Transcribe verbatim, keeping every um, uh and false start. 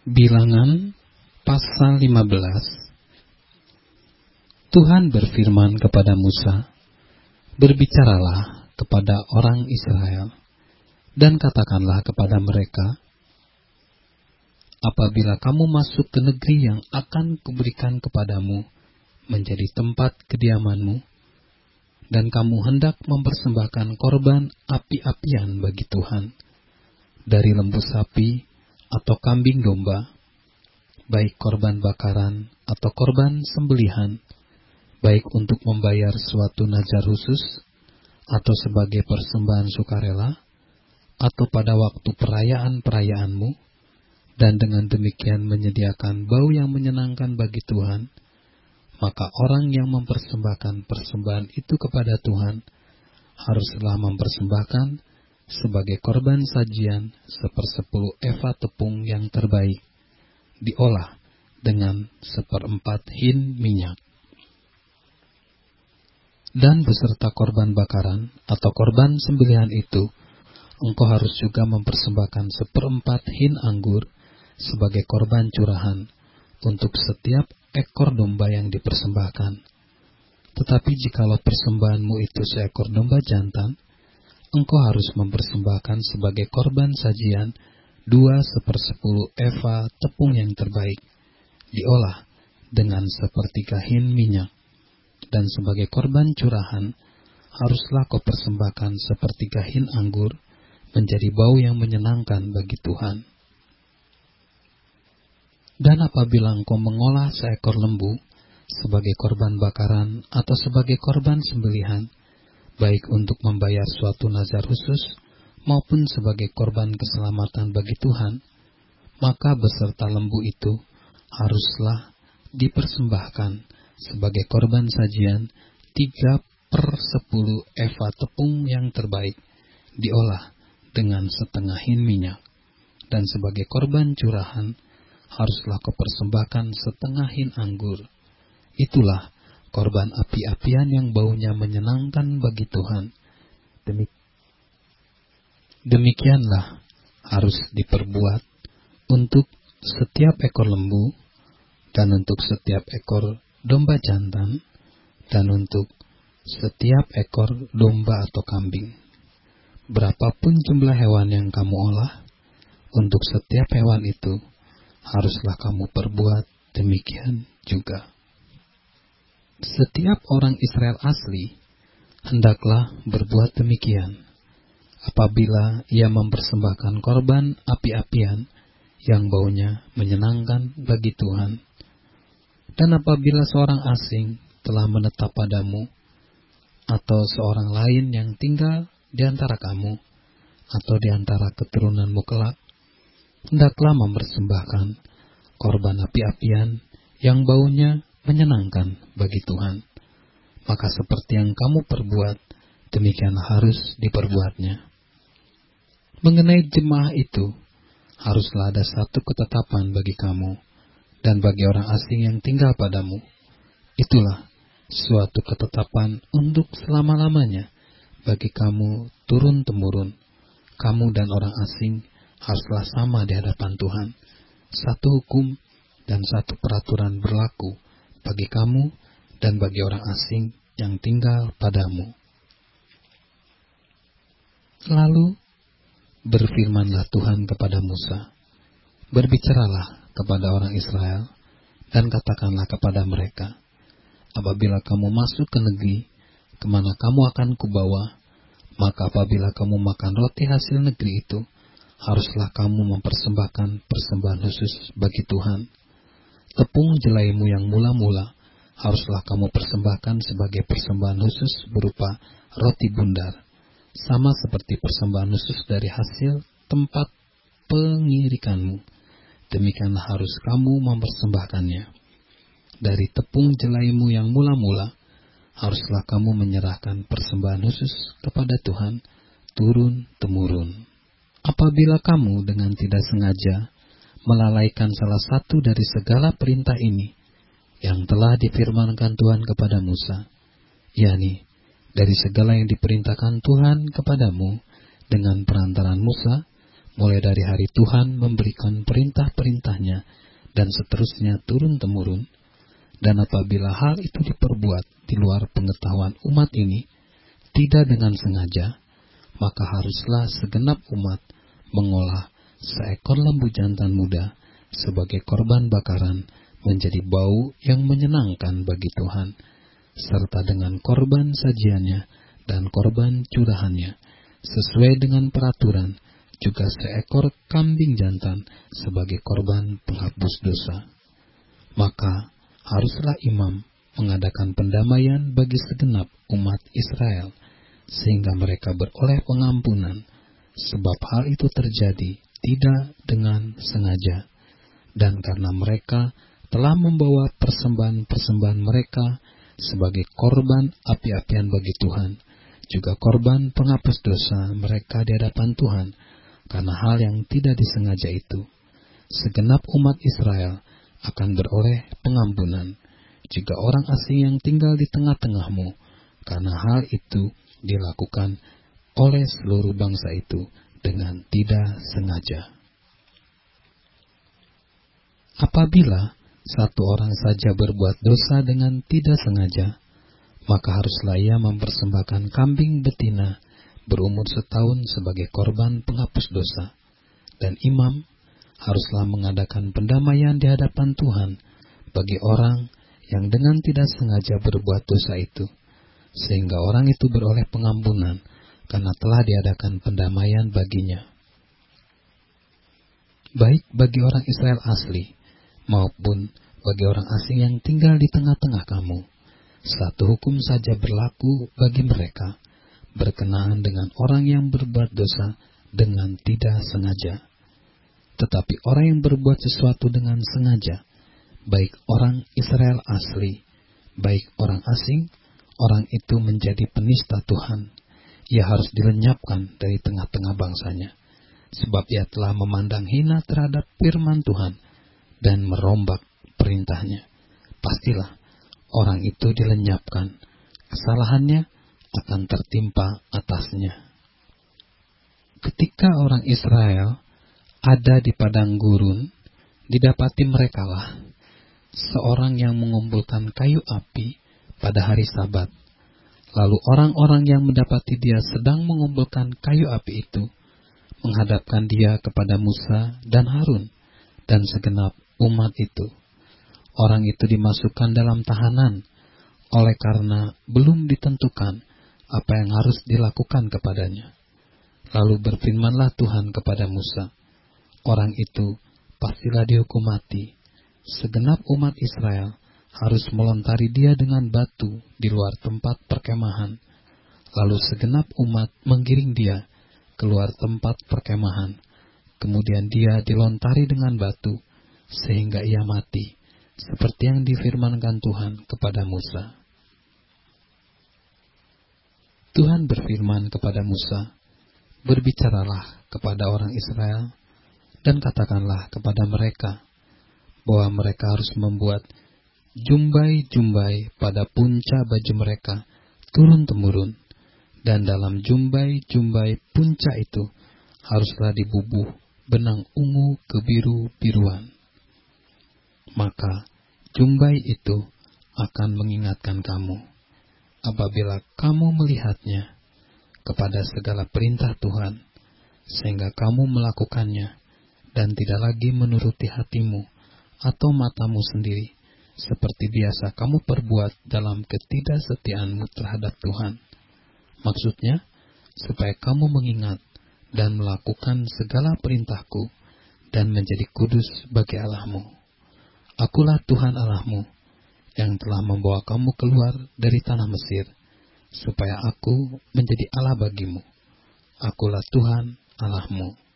Bilangan pasal lima belas. Tuhan berfirman kepada Musa, "Berbicaralah kepada orang Israel, dan katakanlah kepada mereka, apabila kamu masuk ke negeri yang akan kuberikan kepadamu menjadi tempat kediamanmu, dan kamu hendak mempersembahkan korban api-apian bagi Tuhan, dari lembu sapi atau kambing domba, baik korban bakaran atau korban sembelihan, baik untuk membayar suatu nazar khusus, atau sebagai persembahan sukarela, atau pada waktu perayaan-perayaanmu, dan dengan demikian menyediakan bau yang menyenangkan bagi Tuhan, maka orang yang mempersembahkan persembahan itu kepada Tuhan haruslah mempersembahkan sebagai korban sajian sepersepuluh eva tepung yang terbaik, diolah dengan seperempat hin minyak. Dan beserta korban bakaran atau korban sembelihan itu, engkau harus juga mempersembahkan seperempat hin anggur sebagai korban curahan untuk setiap ekor domba yang dipersembahkan. Tetapi jikalau persembahanmu itu seekor domba jantan, engkau harus mempersembahkan sebagai korban sajian dua sepersepuluh eva tepung yang terbaik, diolah dengan sepertiga hin minyak. Dan sebagai korban curahan, haruslah kau persembahkan sepertiga hin anggur menjadi bau yang menyenangkan bagi Tuhan. Dan apabila engkau mengolah seekor lembu sebagai korban bakaran atau sebagai korban sembelihan, baik untuk membayar suatu nazar khusus maupun sebagai korban keselamatan bagi Tuhan, maka beserta lembu itu haruslah dipersembahkan sebagai korban sajian tiga per sepuluh eva tepung yang terbaik, diolah dengan setengah hin minyak. Dan sebagai korban curahan, haruslah kau persembahkan setengah hin anggur. Itulah korban api-apian yang baunya menyenangkan bagi Tuhan. Demikianlah harus diperbuat untuk setiap ekor lembu, dan untuk setiap ekor domba jantan, dan untuk setiap ekor domba atau kambing. Berapapun jumlah hewan yang kamu olah, untuk setiap hewan itu haruslah kamu perbuat demikian juga. Setiap orang Israel asli hendaklah berbuat demikian apabila ia mempersembahkan korban api-apian yang baunya menyenangkan bagi Tuhan. Dan apabila seorang asing telah menetap padamu, atau seorang lain yang tinggal di antara kamu, atau di antara keturunanmu kelak, hendaklah mempersembahkan korban api-apian yang baunya menyenangkan bagi Tuhan. Maka seperti yang kamu perbuat, demikian harus diperbuatnya. Mengenai jemaah itu, haruslah ada satu ketetapan bagi kamu dan bagi orang asing yang tinggal padamu. Itulah suatu ketetapan untuk selama-lamanya bagi kamu turun-temurun. Kamu dan orang asing haruslah sama di hadapan Tuhan. Satu hukum dan satu peraturan berlaku bagi kamu dan bagi orang asing yang tinggal padamu. Lalu berfirmanlah Tuhan kepada Musa, "Berbicaralah kepada orang Israel, dan katakanlah kepada mereka, apabila kamu masuk ke negeri kemana kamu akan kubawa, maka apabila kamu makan roti hasil negeri itu, haruslah kamu mempersembahkan persembahan khusus bagi Tuhan. Tepung jelaimu yang mula-mula haruslah kamu persembahkan sebagai persembahan khusus berupa roti bundar, sama seperti persembahan khusus dari hasil tempat pengirikanmu. Demikianlah harus kamu mempersembahkannya. Dari tepung jelaimu yang mula-mula, haruslah kamu menyerahkan persembahan khusus kepada Tuhan turun-temurun. Apabila kamu dengan tidak sengaja melalaikan salah satu dari segala perintah ini yang telah difirmankan Tuhan kepada Musa, yakni dari segala yang diperintahkan Tuhan kepadamu dengan perantaran Musa, mulai dari hari Tuhan memberikan perintah-perintahnya dan seterusnya turun-temurun. Dan apabila hal itu diperbuat di luar pengetahuan umat ini, tidak dengan sengaja, maka haruslah segenap umat mengolah seekor lembu jantan muda sebagai korban bakaran menjadi bau yang menyenangkan bagi Tuhan, serta dengan korban sajiannya dan korban curahannya, sesuai dengan peraturan, juga seekor kambing jantan sebagai korban penghapus dosa. Maka haruslah imam mengadakan pendamaian bagi segenap umat Israel, sehingga mereka beroleh pengampunan, sebab hal itu terjadi tidak dengan sengaja, dan karena mereka telah membawa persembahan-persembahan mereka sebagai korban api-apian bagi Tuhan, juga korban penghapus dosa mereka di hadapan Tuhan, karena hal yang tidak disengaja itu, segenap umat Israel akan beroleh pengampunan, juga orang asing yang tinggal di tengah-tengahmu, karena hal itu dilakukan oleh seluruh bangsa itu dengan tidak sengaja. Apabila satu orang saja berbuat dosa dengan tidak sengaja, maka haruslah ia mempersembahkan kambing betina berumur setahun sebagai korban penghapus dosa, dan imam haruslah mengadakan pendamaian di hadapan Tuhan bagi orang yang dengan tidak sengaja berbuat dosa itu, sehingga orang itu beroleh pengampunan karena telah diadakan pendamaian baginya. Baik bagi orang Israel asli maupun bagi orang asing yang tinggal di tengah-tengah kamu, satu hukum saja berlaku bagi mereka, berkenaan dengan orang yang berbuat dosa dengan tidak sengaja. Tetapi orang yang berbuat sesuatu dengan sengaja, baik orang Israel asli, baik orang asing, orang itu menjadi penista Tuhan. Ia harus dilenyapkan dari tengah-tengah bangsanya, sebab ia telah memandang hina terhadap firman Tuhan dan merombak perintahnya. Pastilah orang itu dilenyapkan, kesalahannya akan tertimpa atasnya. Ketika orang Israel ada di padang gurun, didapati merekalah seorang yang mengumpulkan kayu api pada hari Sabat. Lalu orang-orang yang mendapati dia sedang mengumpulkan kayu api itu menghadapkan dia kepada Musa dan Harun dan segenap umat itu. Orang itu dimasukkan dalam tahanan oleh karena belum ditentukan apa yang harus dilakukan kepadanya. Lalu berfirmanlah Tuhan kepada Musa, orang itu pastilah dihukum mati. Segenap umat Israel harus melontari dia dengan batu di luar tempat perkemahan. Lalu segenap umat menggiring dia keluar tempat perkemahan. Kemudian dia dilontari dengan batu sehingga ia mati, seperti yang difirmankan Tuhan kepada Musa. Tuhan berfirman kepada Musa, berbicaralah kepada orang Israel dan katakanlah kepada mereka bahwa mereka harus membuat jumbai-jumbai pada punca baju mereka turun-temurun, dan dalam jumbai-jumbai punca itu haruslah dibubuh benang ungu kebiru-biruan. Maka jumbai itu akan mengingatkan kamu apabila kamu melihatnya kepada segala perintah Tuhan, sehingga kamu melakukannya dan tidak lagi menuruti hatimu atau matamu sendiri, seperti biasa kamu perbuat dalam ketidaksetiaanmu terhadap Tuhan. Maksudnya, supaya kamu mengingat dan melakukan segala perintahku dan menjadi kudus bagi Allahmu. Akulah Tuhan Allahmu yang telah membawa kamu keluar dari tanah Mesir, supaya aku menjadi Allah bagimu. Akulah Tuhan Allahmu.